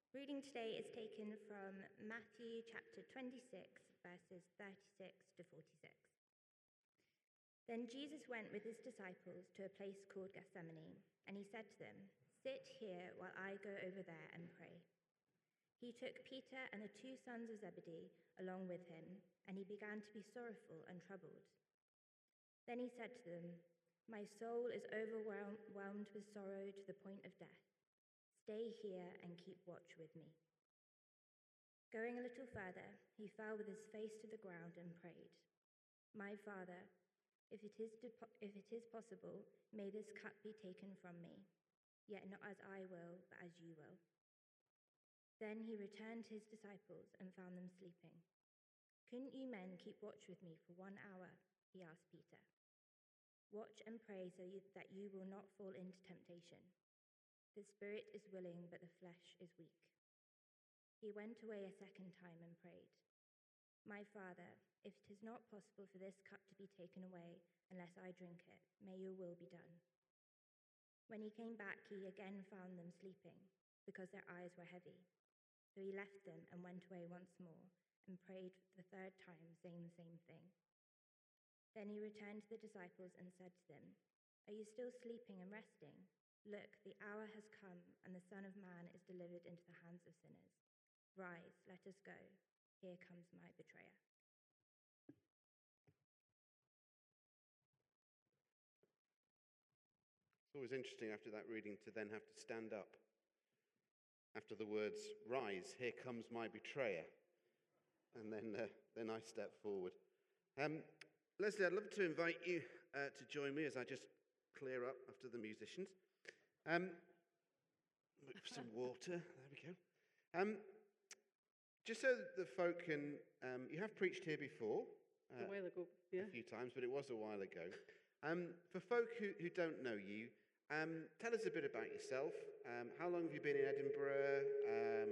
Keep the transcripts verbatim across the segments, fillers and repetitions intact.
Reading today is taken from Matthew chapter twenty-six, verses thirty-six to forty-six. Then Jesus went with his disciples to a place called Gethsemane, and he said to them, "Sit here while I go over there and pray." He took Peter and the two sons of Zebedee along with him, and he began to be sorrowful and troubled. Then he said to them, "My soul is overwhelmed with sorrow to the point of death. Stay here and keep watch with me." Going a little further, he fell with his face to the ground and prayed, "My Father, if it is de- if it is possible, may this cup be taken from me. Yet not as I will, but as you will." Then he returned to his disciples and found them sleeping. "Couldn't you men keep watch with me for one hour?" he asked Peter. "Watch and pray so you, that you will not fall into temptation. The spirit is willing, but the flesh is weak." He went away a second time and prayed, "My Father, if it is not possible for this cup to be taken away unless I drink it, may your will be done." When he came back, he again found them sleeping, because their eyes were heavy. So he left them and went away once more and prayed the third time, saying the same thing. Then he returned to the disciples and said to them, "Are you still sleeping and resting? Look, the hour has come, and the Son of Man is delivered into the hands of sinners. Rise, let us go. Here comes my betrayer." It's always interesting after that reading to then have to stand up after the words, "Rise, here comes my betrayer." And then, uh, then I step forward. Um, Leslie, I'd love to invite you uh, to join me as I just clear up after the musicians. Um, some water, there we go. Um, just so the folk can, um, you have preached here before. Uh, a while ago, yeah. A few times, but it was a while ago. Um, for folk who, who don't know you, um, tell us a bit about yourself. Um, how long have you been in Edinburgh? Um,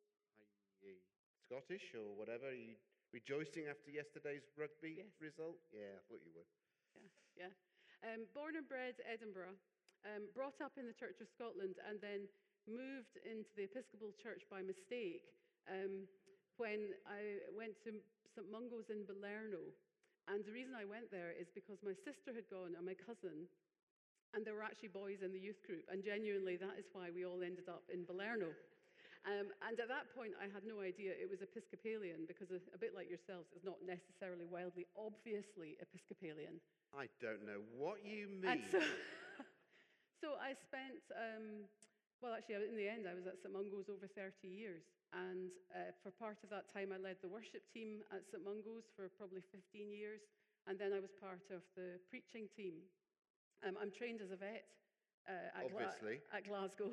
are you Scottish or whatever? Are you rejoicing after yesterday's rugby Yes. result? Yeah, I thought you would. Yeah, yeah. Um, born and bred Edinburgh, um, brought up in the Church of Scotland, and then moved into the Episcopal Church by mistake um, when I went to St Mungo's in Balerno. And the reason I went there is because my sister had gone and my cousin, and there were actually boys in the youth group, and genuinely that is why we all ended up in Balerno. Um, and at that point, I had no idea it was Episcopalian, because a, a bit like yourselves, it's not necessarily wildly obviously Episcopalian. I don't know what you mean. And so, so I spent, um, well, actually, in the end, I was at St Mungo's over thirty years. And uh, for part of that time, I led the worship team at St Mungo's for probably fifteen years. And then I was part of the preaching team. Um, I'm trained as a vet uh, at, Obviously. Gla- at Glasgow.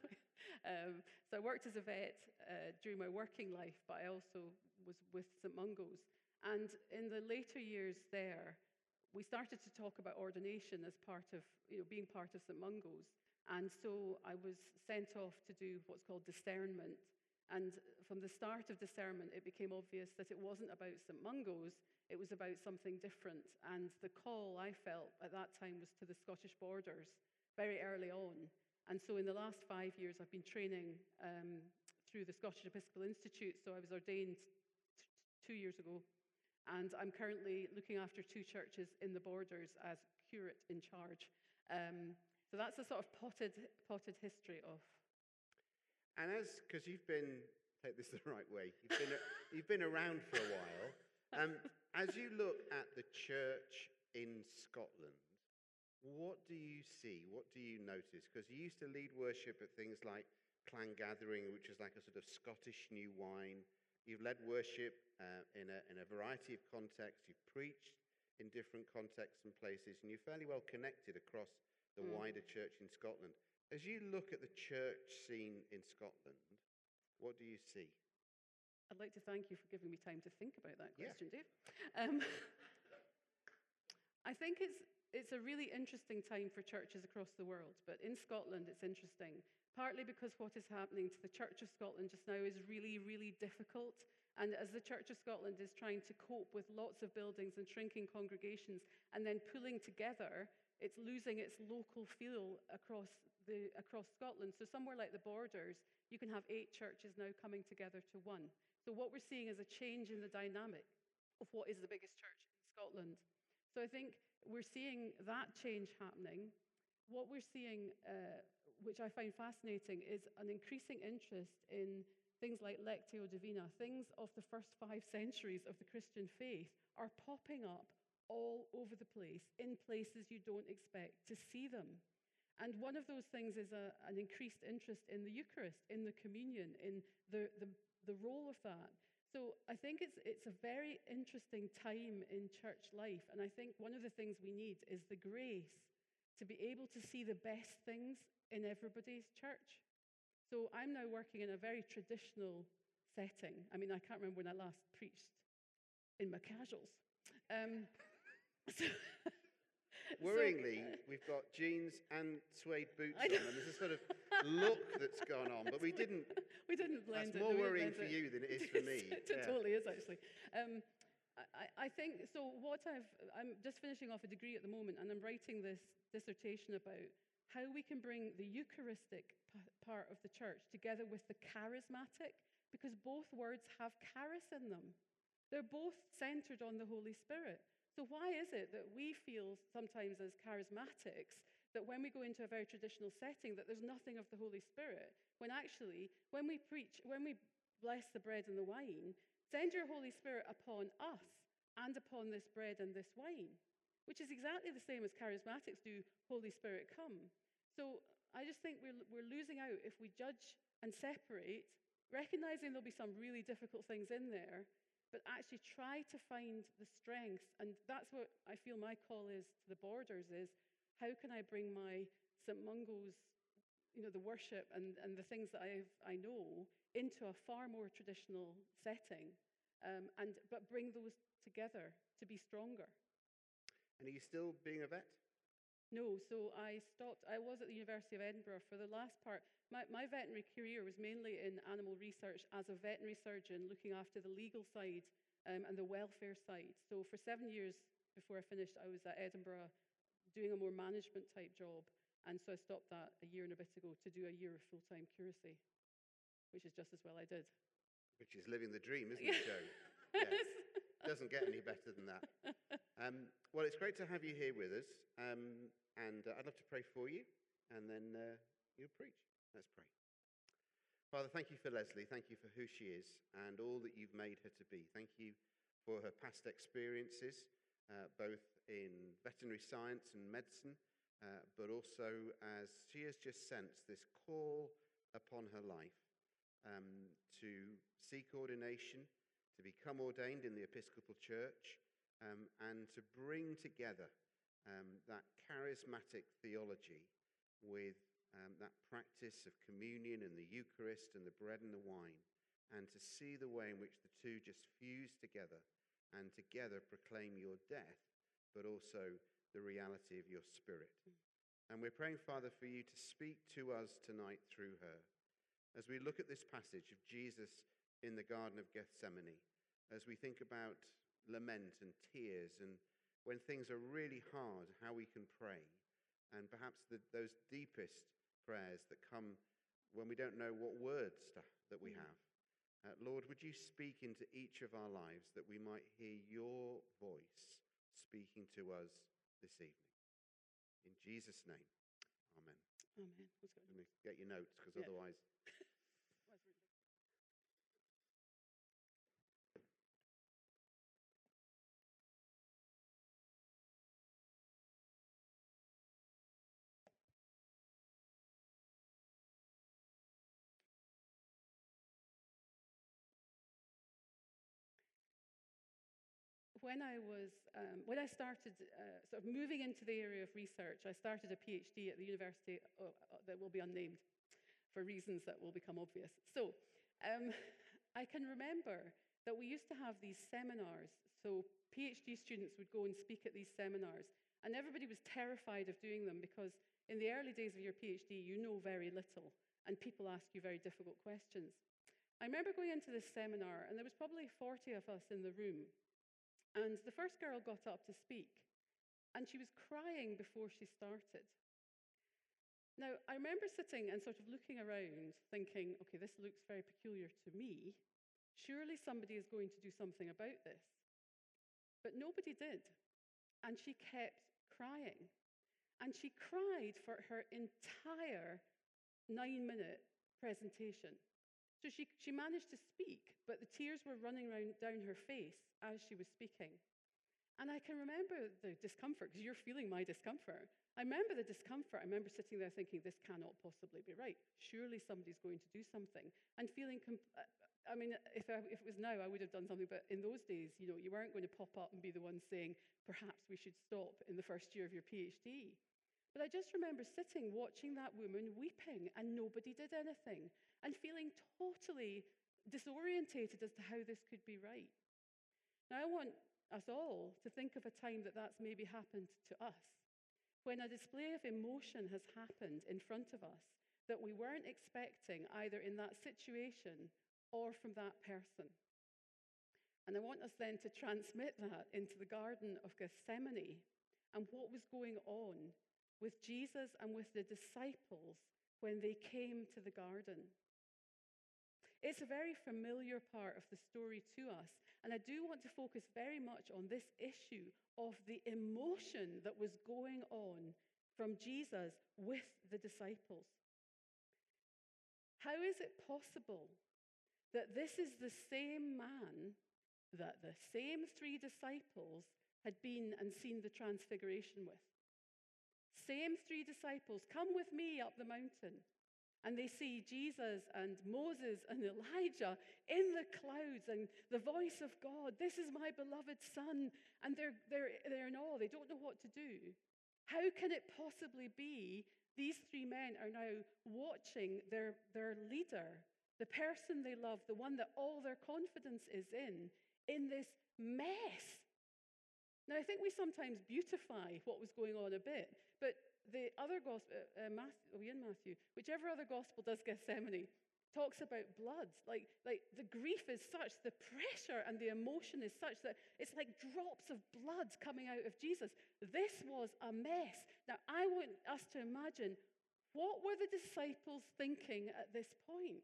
um, so I worked as a vet uh, during my working life, but I also was with St Mungo's. And in the later years there, we started to talk about ordination as part of, you know, being part of St Mungo's. And so I was sent off to do what's called discernment. And from the start of discernment, it became obvious that it wasn't about St Mungo's, it was about something different. And the call I felt at that time was to the Scottish borders very early on. And so in the last five years, I've been training um, through the Scottish Episcopal Institute. So I was ordained t- two years ago. And I'm currently looking after two churches in the borders as curate in charge. Um, so that's a sort of potted, potted history of. And as, because you've been, take this the right way, you've been, you've been around for a while. Um, as you look at the church in Scotland, what do you see? What do you notice? Because you used to lead worship at things like Clan Gathering, which is like a sort of Scottish new wine. You've led worship uh, in, a, in a variety of contexts. You've preached in different contexts and places, and you're fairly well connected across the mm. wider church in Scotland. As you look at the church scene in Scotland, what do you see? I'd like to thank you for giving me time to think about that question, yeah. Dave. Um, I think it's it's a really interesting time for churches across the world, but in Scotland it's interesting, partly because what is happening to the Church of Scotland just now is really, really difficult. And as the Church of Scotland is trying to cope with lots of buildings and shrinking congregations and then pulling together, it's losing its local feel across the, across Scotland. So somewhere like the Borders, you can have eight churches now coming together to one. So what we're seeing is a change in the dynamic of what is the biggest church in Scotland. So I think we're seeing that change happening. What we're seeing, uh, which I find fascinating, is an increasing interest in things like Lectio Divina. Things of the first five centuries of the Christian faith are popping up all over the place, in places you don't expect to see them. And one of those things is a, an increased interest in the Eucharist, in the communion, in the, the, the role of that. So I think it's, it's a very interesting time in church life. And I think one of the things we need is the grace to be able to see the best things in everybody's church. So I'm now working in a very traditional setting. I mean, I can't remember when I last preached in my casuals. Um, so, Worryingly, so, uh, we've got jeans and suede boots on, and there's a sort of look that's gone on, but we didn't. We didn't blend That's it. more no, we worrying didn't for blend you than it is for me. It Yeah. totally is, actually. Um, I, I think, so what I've, I'm just finishing off a degree at the moment, and I'm writing this dissertation about how we can bring the Eucharistic p- part of the church together with the charismatic, because both words have charis in them. They're both centered on the Holy Spirit. So why is it that we feel sometimes as charismatics that when we go into a very traditional setting that there's nothing of the Holy Spirit, when actually, when we preach, when we bless the bread and the wine, send your Holy Spirit upon us and upon this bread and this wine, which is exactly the same as charismatics do, Holy Spirit come. So I just think we're, we're losing out if we judge and separate, recognizing there'll be some really difficult things in there, but actually try to find the strengths. And that's what I feel my call is to the Borders, is how can I bring my Saint Mungo's, you know, the worship and, and the things that I've, I know into a far more traditional setting, um, and but bring those together to be stronger. And are you still being a vet? No, so I stopped. I was at the University of Edinburgh for the last part. My, my veterinary career was mainly in animal research as a veterinary surgeon, looking after the legal side um, and the welfare side. So for seven years before I finished, I was at Edinburgh doing a more management type job. And so I stopped that a year and a bit ago to do a year of full-time curacy, which is just as well I did. Which is living the dream, isn't it, Joe? Yes. Doesn't get any better than that. Um, well, it's great to have you here with us. Um, and uh, I'd love to pray for you, and then uh, you'll preach. Let's pray. Father, thank you for Leslie. Thank you for who she is and all that you've made her to be. Thank you for her past experiences, uh, both in veterinary science and medicine, uh, but also as she has just sensed this call upon her life um, to seek ordination, to become ordained in the Episcopal Church, um, and to bring together um, that charismatic theology with um, that practice of communion and the Eucharist and the bread and the wine, and to see the way in which the two just fuse together and together proclaim your death, but also the reality of your Spirit. And we're praying, Father, for you to speak to us tonight through her. As we look at this passage of Jesus in the Garden of Gethsemane, as we think about lament and tears, and when things are really hard, how we can pray, and perhaps the, those deepest prayers that come when we don't know what words to, that we have. Uh, Lord, would you speak into each of our lives that we might hear your voice speaking to us this evening. In Jesus' name, amen. Amen. What's going on? Let me get your notes, because Yeah. otherwise... When I was, um, when I started uh, sort of moving into the area of research, I started a PhD at the university uh, uh, that will be unnamed for reasons that will become obvious. So um, I can remember that we used to have these seminars. So PhD students would go and speak at these seminars, and everybody was terrified of doing them because in the early days of your PhD, you know very little, and people ask you very difficult questions. I remember going into this seminar, and there was probably forty of us in the room. And the first girl got up to speak, and she was crying before she started. Now, I remember sitting and sort of looking around, thinking, okay, this looks very peculiar to me. Surely somebody is going to do something about this. But nobody did. And she kept crying. And she cried for her entire nine-minute presentation. So she, she managed to speak, but the tears were running round, down her face as she was speaking. And I can remember the discomfort, because you're feeling my discomfort. I remember the discomfort. I remember sitting there thinking, this cannot possibly be right. Surely somebody's going to do something. And feeling, comp- I mean, if, I, if it was now, I would have done something. But in those days, you know, you weren't going to pop up and be the one saying, perhaps we should stop in the first year of your PhD. But I just remember sitting, watching that woman weeping, and nobody did anything, and feeling totally disorientated as to how this could be right. Now, I want us all to think of a time that that's maybe happened to us, when a display of emotion has happened in front of us that we weren't expecting either in that situation or from that person. And I want us then to transmit that into the Garden of Gethsemane and what was going on with Jesus and with the disciples when they came to the garden. It's a very familiar part of the story to us, and I do want to focus very much on this issue of the emotion that was going on from Jesus with the disciples. How is it possible that this is the same man that the same three disciples had been and seen the transfiguration with? Same three disciples, come with me up the mountain. And they see Jesus and Moses and Elijah in the clouds and the voice of God. This is my beloved son. And they're, they're, they're in awe. They don't know what to do. How can it possibly be these three men are now watching their, their leader, the person they love, the one that all their confidence is in, in this mess? Now, I think we sometimes beautify what was going on a bit, but the other gospel, uh, Matthew, are we in Matthew? Whichever other gospel does Gethsemane, talks about blood. Like, like the grief is such, the pressure and the emotion is such that it's like drops of blood coming out of Jesus. This was a mess. Now, I want us to imagine, what were the disciples thinking at this point?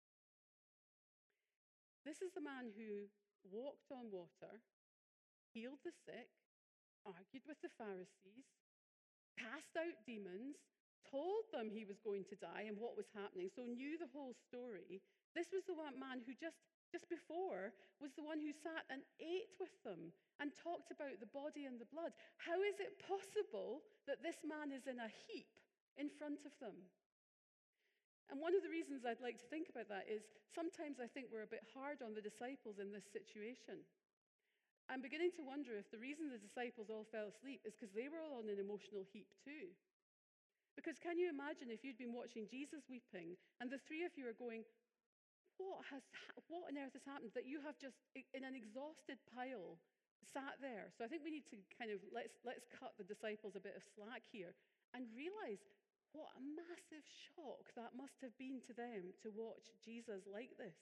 This is the man who walked on water, healed the sick, argued with the Pharisees, cast out demons, told them he was going to die and what was happening, so knew the whole story. This was the one man who just, just before was the one who sat and ate with them and talked about the body and the blood. How is it possible that this man is in a heap in front of them? And one of the reasons I'd like to think about that is sometimes I think we're a bit hard on the disciples in this situation. I'm beginning to wonder if the reason the disciples all fell asleep is because they were all on an emotional heap too. Because can you imagine if you'd been watching Jesus weeping and the three of you are going, what, has, what on earth has happened? That you have just, in an exhausted pile, sat there. So I think we need to kind of, let's, let's cut the disciples a bit of slack here and realize what a massive shock that must have been to them to watch Jesus like this.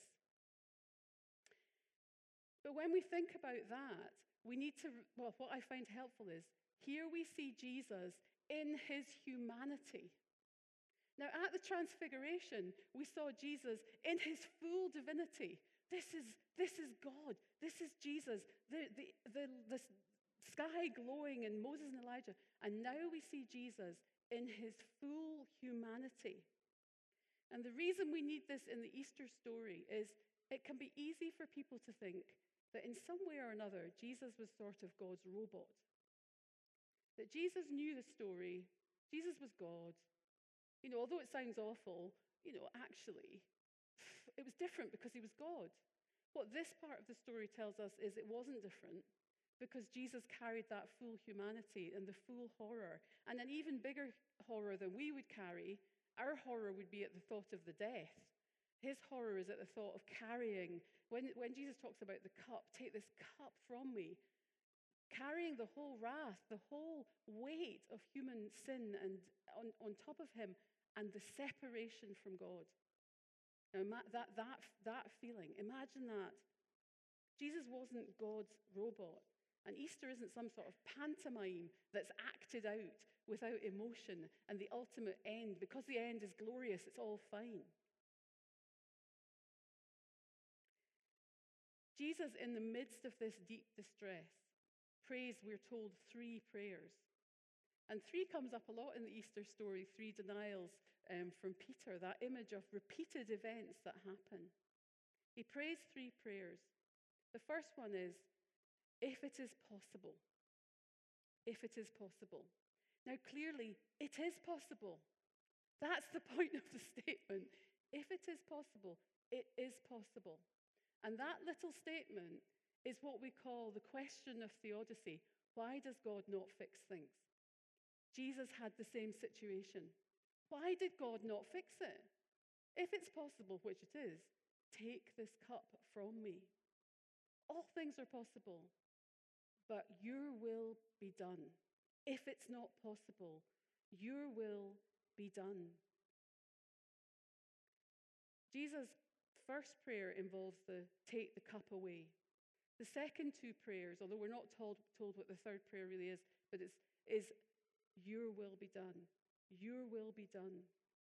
But when we think about that, we need to, well, what I find helpful is, here we see Jesus in his humanity. Now, at the Transfiguration, we saw Jesus in his full divinity. This is, this is God. This is Jesus. The, the, the, the sky glowing in Moses and Elijah. And now we see Jesus in his full humanity. And the reason we need this in the Easter story is it can be easy for people to think that in some way or another, Jesus was sort of God's robot. That Jesus knew the story, Jesus was God. You know, although it sounds awful, you know, actually, it was different because he was God. What this part of the story tells us is it wasn't different because Jesus carried that full humanity and the full horror. And an even bigger horror than we would carry, our horror would be at the thought of the death. His horror is at the thought of carrying, when, when Jesus talks about the cup, take this cup from me, carrying the whole wrath, the whole weight of human sin and on, on top of him, and the separation from God. Now, that, that, that feeling, imagine that. Jesus wasn't God's robot. And Easter isn't some sort of pantomime that's acted out without emotion and the ultimate end. Because the end is glorious, it's all fine. Jesus, in the midst of this deep distress, prays, we're told, three prayers. And three comes up a lot in the Easter story, three denials um, from Peter, that image of repeated events that happen. He prays three prayers. The first one is, if it is possible. If it is possible. Now, clearly, it is possible. That's the point of the statement. If it is possible, it is possible. And that little statement is what we call the question of theodicy. Why does God not fix things? Jesus had the same situation. Why did God not fix it? If it's possible, which it is, take this cup from me. All things are possible, but your will be done. If it's not possible, your will be done. Jesus' first prayer involves the take the cup away. The second two prayers, although we're not told, told what the third prayer really is, but it's is your will be done. Your will be done.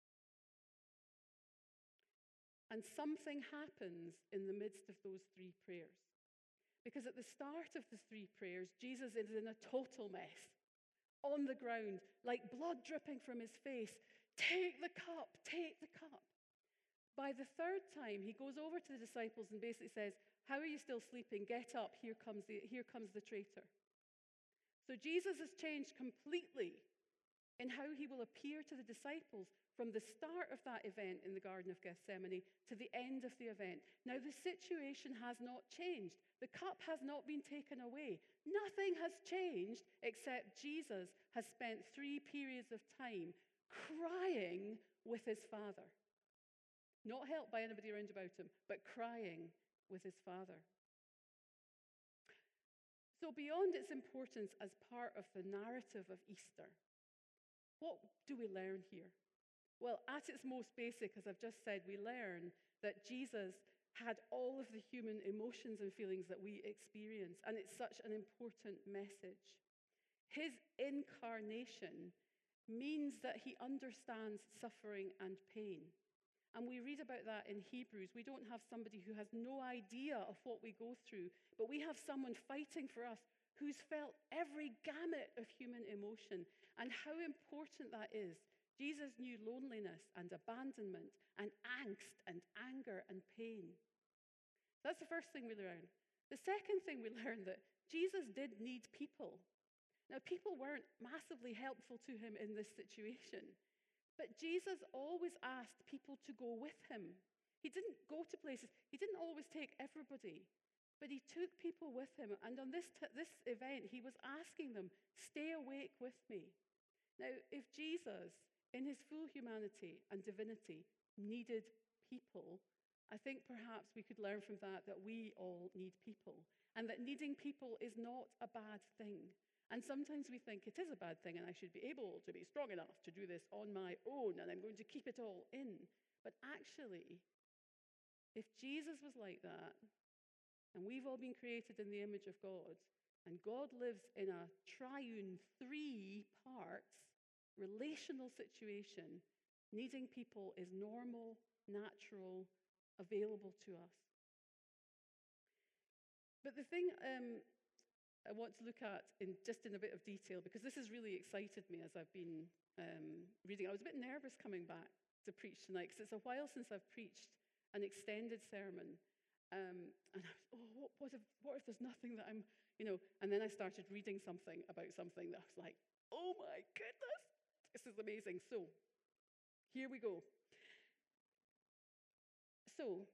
And something happens in the midst of those three prayers. Because at the start of the three prayers, Jesus is in a total mess. On the ground, like blood dripping from his face. Take the cup, take the cup. By the third time, he goes over to the disciples and basically says, how are you still sleeping? Get up, here comes the, here comes the traitor. So Jesus has changed completely in how he will appear to the disciples from the start of that event in the Garden of Gethsemane to the end of the event. Now, the situation has not changed. The cup has not been taken away. Nothing has changed except Jesus has spent three periods of time crying with his Father. Not helped by anybody around about him, but crying with his Father. So beyond its importance as part of the narrative of Easter, what do we learn here? Well, at its most basic, as I've just said, we learn that Jesus had all of the human emotions and feelings that we experience, and it's such an important message. His incarnation means that he understands suffering and pain. And we read about that in Hebrews. We don't have somebody who has no idea of what we go through, but we have someone fighting for us who's felt every gamut of human emotion and how important that is. Jesus knew loneliness and abandonment and angst and anger and pain. That's the first thing we learn. The second thing we learn, that Jesus did need people. Now, people weren't massively helpful to him in this situation. But Jesus always asked people to go with him. He didn't go to places. He didn't always take everybody. But he took people with him. And on this, t- this event, he was asking them, stay awake with me. Now, if Jesus, in his full humanity and divinity, needed people, I think perhaps we could learn from that that we all need people. And that needing people is not a bad thing. And sometimes we think it is a bad thing and I should be able to be strong enough to do this on my own and I'm going to keep it all in. But actually, if Jesus was like that, and we've all been created in the image of God, and God lives in a triune three parts relational situation, needing people is normal, natural, available to us. But the thing um, I want to look at in just in a bit of detail, because this has really excited me as I've been um, reading. I was a bit nervous coming back to preach tonight, because it's a while since I've preached an extended sermon. Um, and I was, oh, what, what, if, what if there's nothing that I'm, you know, and then I started reading something about something that I was like, oh my goodness, this is amazing. So, here we go. So,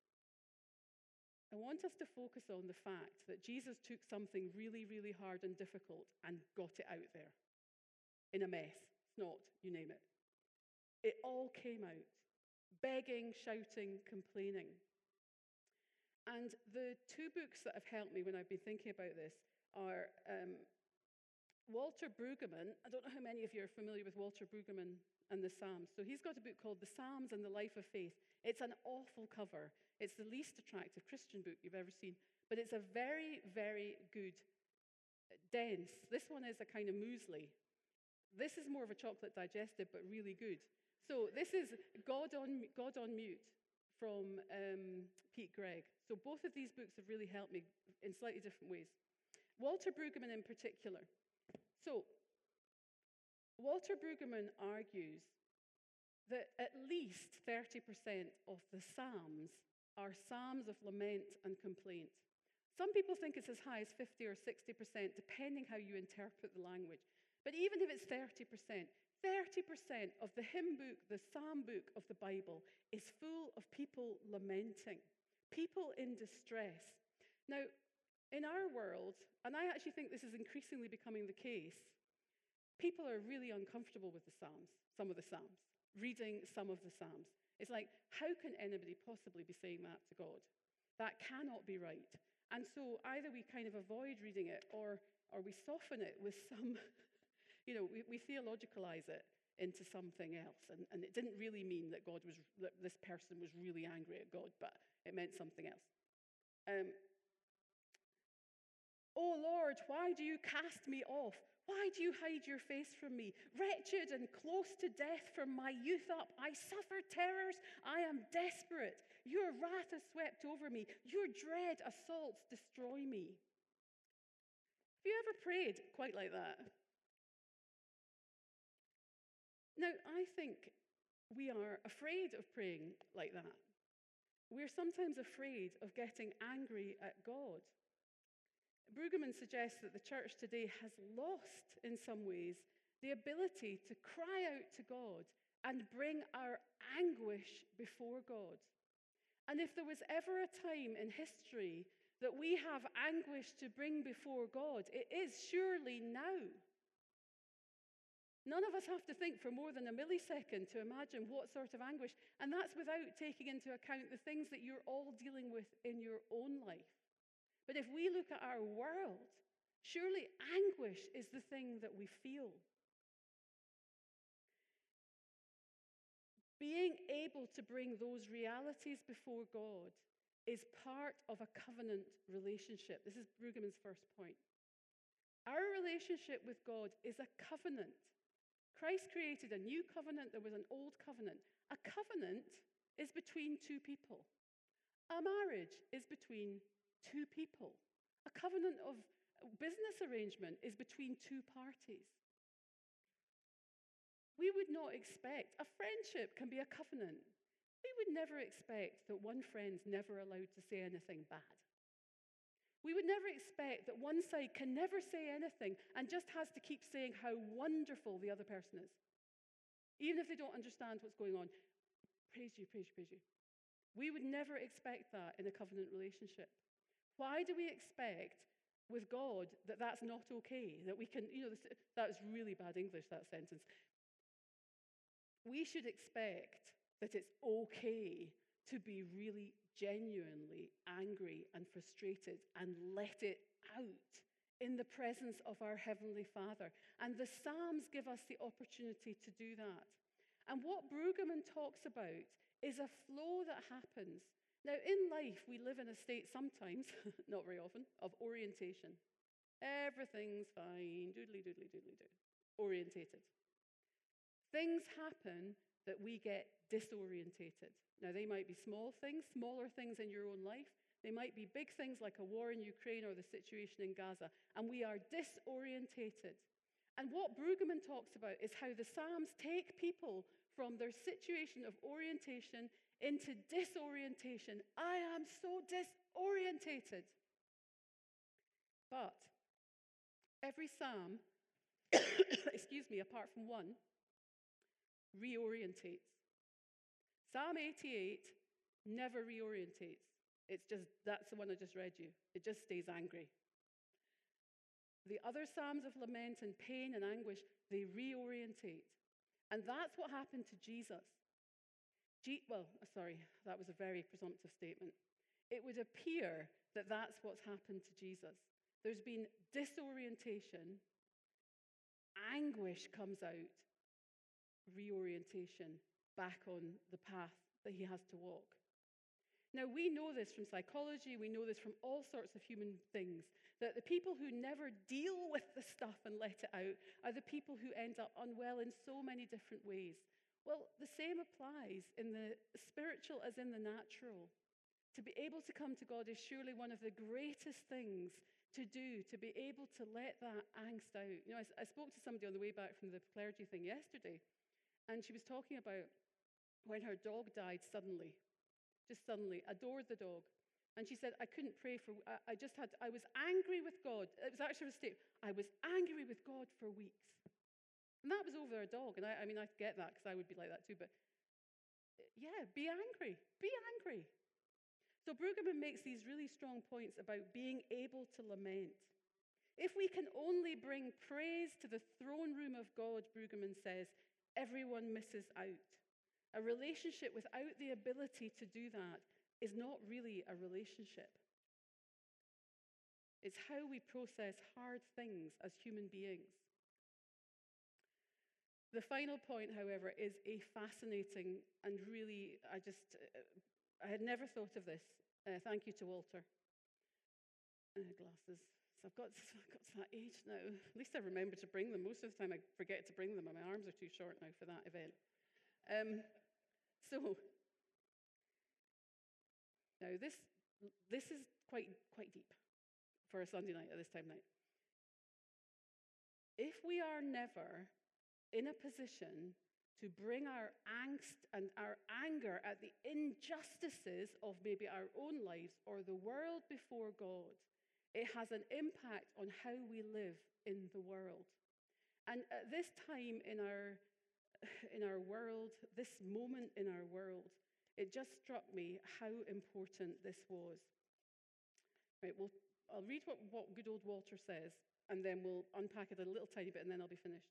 I want us to focus on the fact that Jesus took something really, really hard and difficult and got it out there in a mess, snot, you name it. It all came out, begging, shouting, complaining. And the two books that have helped me when I've been thinking about this are um, Walter Brueggemann. I don't know how many of you are familiar with Walter Brueggemann and the Psalms. So he's got a book called The Psalms and the Life of Faith. It's an awful cover. It's the least attractive Christian book you've ever seen, but it's a very, very good dense. This one is a kind of muesli. This is more of a chocolate digestive, but really good. So this is God on, God on Mute from um, Pete Greig. So both of these books have really helped me in slightly different ways. Walter Brueggemann in particular. So Walter Brueggemann argues that at least thirty percent of the Psalms are psalms of lament and complaint. Some people think it's as high as fifty or sixty percent, depending how you interpret the language. But even if it's thirty percent, thirty percent of the hymn book, the psalm book of the Bible, is full of people lamenting, people in distress. Now, in our world, and I actually think this is increasingly becoming the case, people are really uncomfortable with the Psalms, some of the Psalms, reading some of the Psalms. It's like, how can anybody possibly be saying that to God? That cannot be right. And so either we kind of avoid reading it, or, or we soften it with some, you know, we, we theologicalize it into something else. And, and it didn't really mean that God was, that this person was really angry at God, but it meant something else. Um, Oh Lord, why do you cast me off? Why do you hide your face from me? Wretched and close to death from my youth up, I suffer terrors. I am desperate. Your wrath has swept over me. Your dread assaults destroy me. Have you ever prayed quite like that? Now, I think we are afraid of praying like that. We're sometimes afraid of getting angry at God. Brueggemann suggests that the church today has lost, in some ways, the ability to cry out to God and bring our anguish before God. And if there was ever a time in history that we have anguish to bring before God, it is surely now. None of us have to think for more than a millisecond to imagine what sort of anguish, and that's without taking into account the things that you're all dealing with in your own life. But if we look at our world, surely anguish is the thing that we feel. Being able to bring those realities before God is part of a covenant relationship. This is Brueggemann's first point. Our relationship with God is a covenant. Christ created a new covenant, there was an old covenant. A covenant is between two people. A marriage is between two people. A covenant of business arrangement is between two parties. We would not expect, a friendship can be a covenant. We would never expect that one friend's never allowed to say anything bad. We would never expect that one side can never say anything and just has to keep saying how wonderful the other person is. Even if they don't understand what's going on. Praise you, praise you, praise you. We would never expect that in a covenant relationship. Why do we expect with God that that's not okay? That we can, you know, this, that was really bad English, that sentence. We should expect that it's okay to be really genuinely angry and frustrated and let it out in the presence of our Heavenly Father. And the Psalms give us the opportunity to do that. And what Brueggemann talks about is a flow that happens. Now, in life, we live in a state sometimes, not very often, of orientation. Everything's fine, doodly, doodly, doodly, doo. Orientated. Things happen that we get disorientated. Now, they might be small things, smaller things in your own life. They might be big things like a war in Ukraine or the situation in Gaza, and we are disorientated. And what Brueggemann talks about is how the Psalms take people from their situation of orientation into disorientation. I am so disorientated. But every psalm, excuse me, apart from one, reorientates. Psalm eighty-eight never reorientates. It's just, that's the one I just read you. It just stays angry. The other psalms of lament and pain and anguish, they reorientate. And that's what happened to Jesus. G- well, sorry, that was a very presumptive statement. It would appear that that's what's happened to Jesus. There's been disorientation, anguish comes out, reorientation back on the path that he has to walk. Now, we know this from psychology, we know this from all sorts of human things, that the people who never deal with the stuff and let it out are the people who end up unwell in so many different ways. Well, the same applies in the spiritual as in the natural. To be able to come to God is surely one of the greatest things to do, to be able to let that angst out. You know, I, I spoke to somebody on the way back from the clergy thing yesterday, and she was talking about when her dog died suddenly. Just suddenly, adored the dog. And she said, I couldn't pray for, I, I just had, I was angry with God. It was actually a statement. I was angry with God for weeks. And that was over a dog. And I, I mean, I get that because I would be like that too. But yeah, be angry. Be angry. So Brueggemann makes these really strong points about being able to lament. If we can only bring praise to the throne room of God, Brueggemann says, everyone misses out. A relationship without the ability to do that is not really a relationship. It's how we process hard things as human beings. The final point, however, is a fascinating and really, I just, uh, I had never thought of this. Uh, thank you to Walter. Uh, glasses. So I've got, I've got to that age now. At least I remember to bring them. Most of the time I forget to bring them, and my arms are too short now for that event. Um, So, now this, this is quite, quite deep for a Sunday night at this time of night. If we are never in a position to bring our angst and our anger at the injustices of maybe our own lives or the world before God, it has an impact on how we live in the world. And at this time in our in our world, this moment in our world, it just struck me how important this was. Right, well, I'll read what, what good old Walter says, and then we'll unpack it a little tiny bit, and then I'll be finished.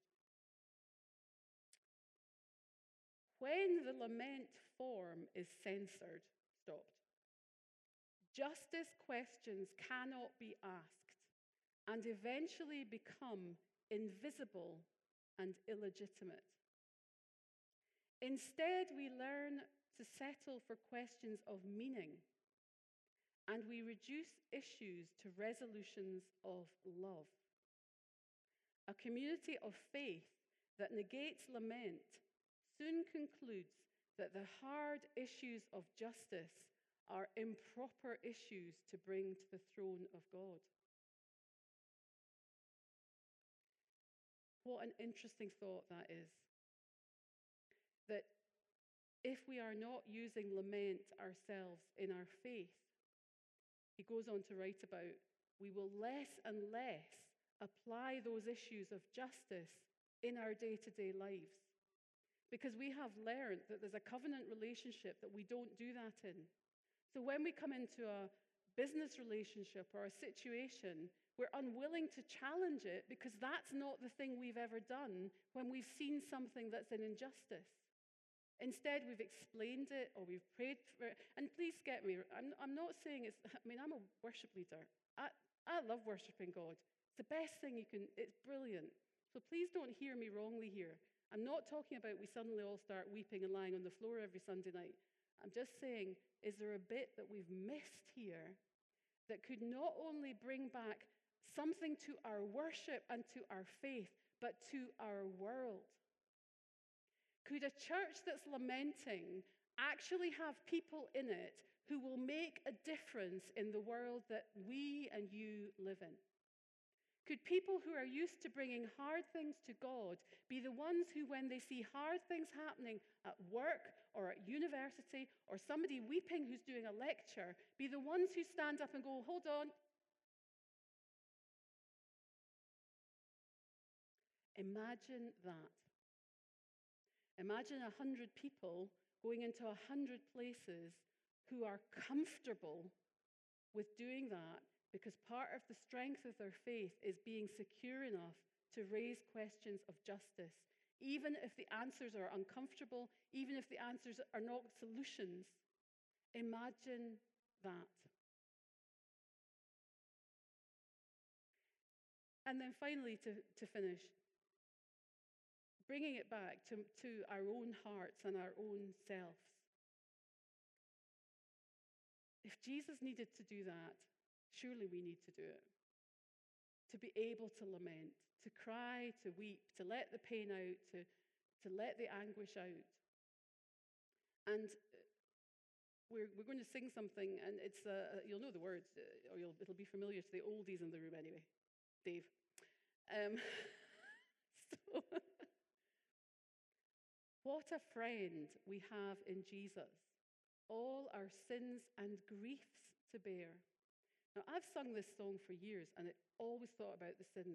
When the lament form is censored, stopped, justice questions cannot be asked and eventually become invisible and illegitimate. Instead, we learn to settle for questions of meaning, and we reduce issues to resolutions of love. A community of faith that negates lament soon concludes that the hard issues of justice are improper issues to bring to the throne of God. What an interesting thought that is. That if we are not using lament ourselves in our faith, he goes on to write about, we will less and less apply those issues of justice in our day-to-day lives. Because we have learned that there's a covenant relationship that we don't do that in. So when we come into a business relationship or a situation, we're unwilling to challenge it because that's not the thing we've ever done when we've seen something that's an injustice. Instead, we've explained it or we've prayed for it. And please get me, I'm, I'm not saying it's, I mean, I'm a worship leader. I, I love worshiping God. It's the best thing you can, it's brilliant. So please don't hear me wrongly here. I'm not talking about we suddenly all start weeping and lying on the floor every Sunday night. I'm just saying, is there a bit that we've missed here that could not only bring back something to our worship and to our faith, but to our world? Could a church that's lamenting actually have people in it who will make a difference in the world that we and you live in? Could people who are used to bringing hard things to God be the ones who, when they see hard things happening at work or at university or somebody weeping who's doing a lecture, be the ones who stand up and go, hold on. Imagine that. Imagine a hundred people going into a hundred places who are comfortable with doing that because part of the strength of their faith is being secure enough to raise questions of justice, even if the answers are uncomfortable, even if the answers are not solutions. Imagine that. And then finally, to, to finish, bringing it back to, to our own hearts and our own selves. If Jesus needed to do that, surely we need to do it. To be able to lament, to cry, to weep, to let the pain out, to, to let the anguish out. And we're, we're going to sing something, and it's uh, you'll know the words, uh, or you'll, it'll be familiar to the oldies in the room anyway. Dave. Um, so, what a friend we have in Jesus. All our sins and griefs to bear. Now, I've sung this song for years, and I always thought about the sins.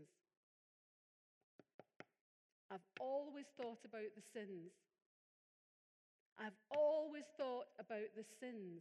I've always thought about the sins. I've always thought about the sins.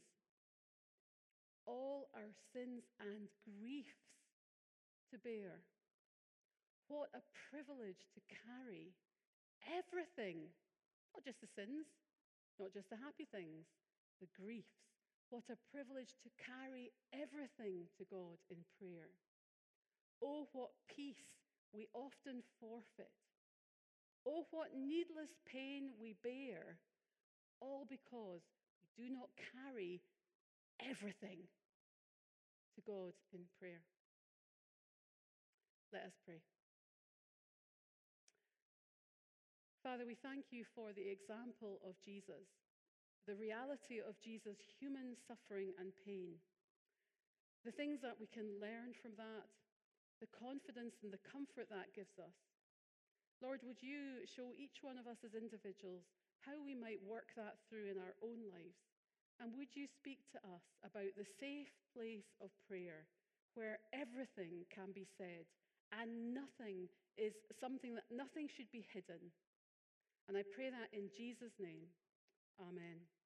All our sins and griefs to bear. What a privilege to carry everything, not just the sins, not just the happy things, the griefs. What a privilege to carry everything to God in prayer. Oh, what peace we often forfeit. Oh, what needless pain we bear, all because we do not carry everything to God in prayer. Let us pray. Father, we thank you for the example of Jesus, the reality of Jesus' human suffering and pain, the things that we can learn from that, the confidence and the comfort that gives us. Lord, would you show each one of us as individuals how we might work that through in our own lives? And would you speak to us about the safe place of prayer where everything can be said and nothing is something that nothing should be hidden? And I pray that in Jesus' name. Amen.